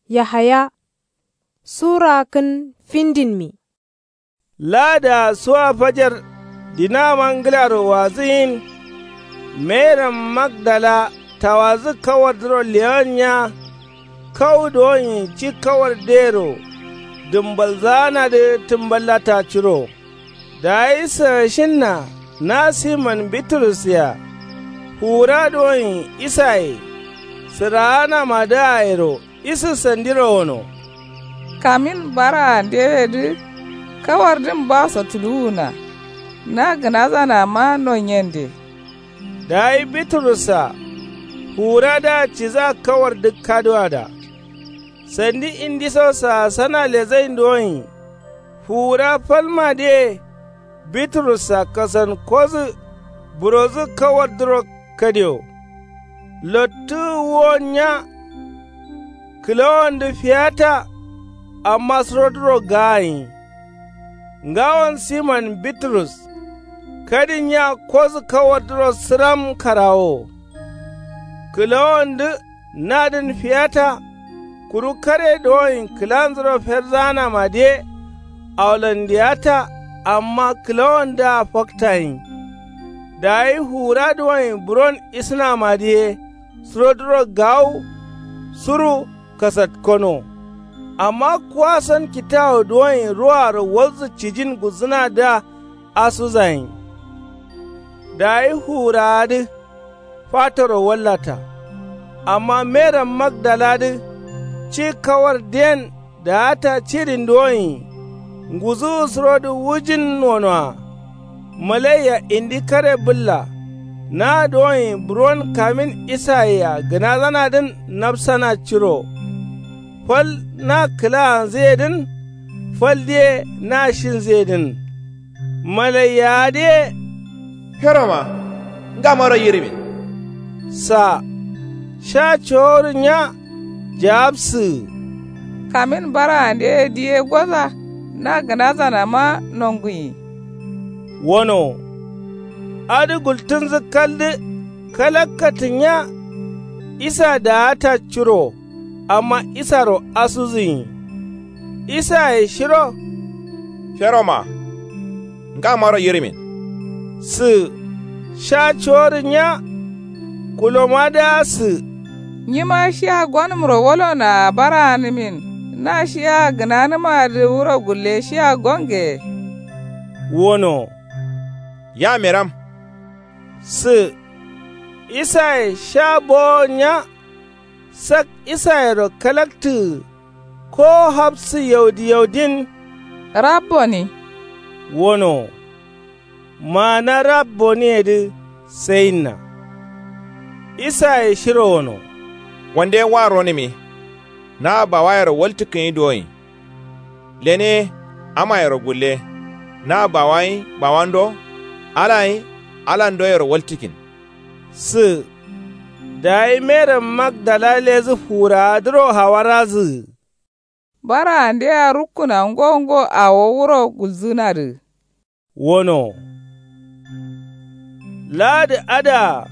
Yahaya Sura kin findin mi. Lada suwa fajar dina mangilar wazin Mera Magdala tawazi kawar dro leonya kawdoyin ci kawar dero dumbalzana da tumbalata ciro da isa shinna na Siman Bitrus ya hura doyin isaye sirana madairo isa sandiro wono kamin bara dewedu kawar din ba sa tuluna na ganaza na ma nonyende da Bitrusa hura da ciza kawar duk kaduwa da sandi indi sosa sana lezain doyin hura falma de Bitrusa kasan kozu burozu kawar duro kadiyo lotu wonya kilon da fiyata amma srodro gayi ngawon Siman Bitrus kadin ya kozu kawar duro siram karawo kilon da nadin fiyata kuru kare doyin kilan zuro ferzana made aulandiyata amma kilon da faktayin da yi hura doyin buron isna made srodro gaw suru kasat kono amma kwasan kitawo doyin ruwar wanzu cijin guzuna da asuzayin da yi hura da fatar wallata amma Mera Magdala da ci kawar den da ta cirin doyin nguzu srodu wujin nono malaya indi kare bulla na doyin buron kamin isaya gana zana din nafsana ciro fal na kila zedin fal de na shin zedin malaya de herama nga mara yirimin sa sha chorunya jabsu kamin bara de die gwaza na ganaza na ma nongui wono adi gultun zikalli kalakkatin ya isa da ta ciro amma isaro asuzin isa ya shiro heroma nga mara yirimin su sha corin ya kuloma da su nyima shiya gwanmro wolo na bara min na shiya gnanima da wuro gulle shiya gonge wono ya meram su isai sha bonya sak isai ro kalaktu ko hapsu yaudin rabboni wono mana rabboni di sayna isai shiro wono wande waro ni mi na ba wayar waltukin doyin lene ama yaro gulle na ba wai ba wando alai alan doyar waltikin su da Mera Magdala lezi fura duro hawarazu bara ande a rukuna ngongo a wuro guzunari wono ladi ada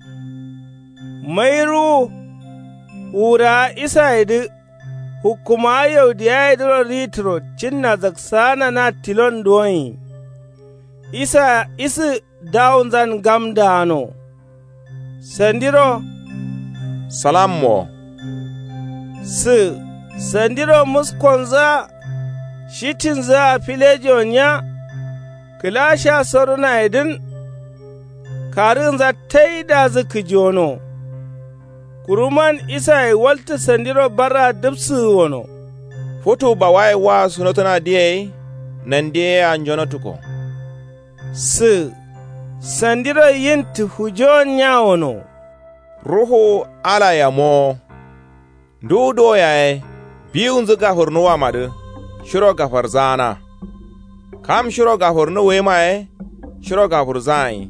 mairu hura isaidu hukuma yau da ya yi duro ritro cinna zaksana na tilon doyin isa isi daun zan gamdano sandiro salam mo su sandiro muskonza shitin za filejon ya kilasha soruna idin karin za taida zuki jono kuruman isa walta sandiro bara dubsu wono foto ba waye wa sunotana diye nan diye anjono tuko su sandiro yin tuhujon ya wono ruhu ala ya mo ndudo ya biyun zuga hurnuwa madu shiro gafar zana kam shiro gafar nuwe ma shiro gafar zai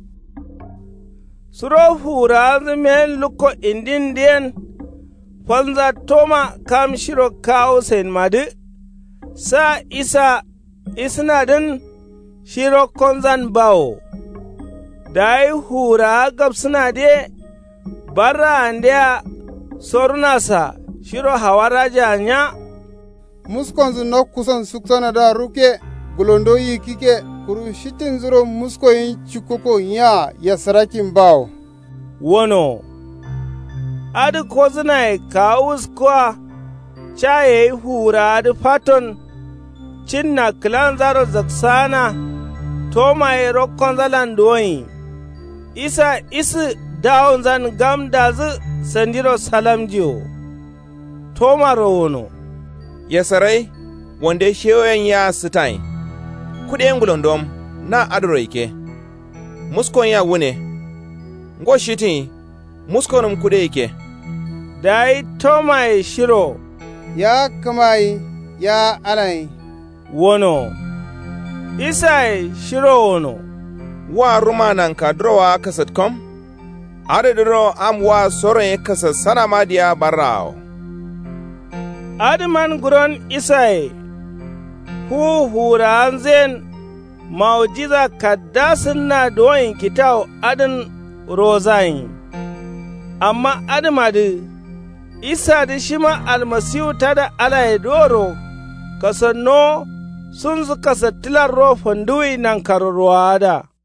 suro hura zumen luko indin den fanza toma kam shiro kawo sen madu sa isa isnadin shiro konzan bawo dai hura gab suna de barra andia sornasa shiro hawaraja nya muskonzu no kusan suksana da ruke gulondo yi kike kuru shitin zuro musko yin chukoko ya sarakin bawo wono adi kozina kaus kwa chaye hura adi faton cinna kilan zaro zaksana toma e rokkon zalan doyi isa isi dawon zan gam dazu sandiro salamjiyo toma rowono ya sarai wanda shewayen ya sitai kuɗin gulondom na adoro ike muskon ya wune ngo shitin muskonum kuɗe ike dai toma e shiro ya kamai ya alai wono isai shiro wono wa rumanan ka drowa kasat kom adadiro am wa soron kasat sana madiya barrao adman guron isai huran zen maujiza kaddasin na doyin kitau adin rozayin amma admadi isa da shima almasihu ta da alaye doro kasanno sun zuka sattilar rofin duwi nan karuwa da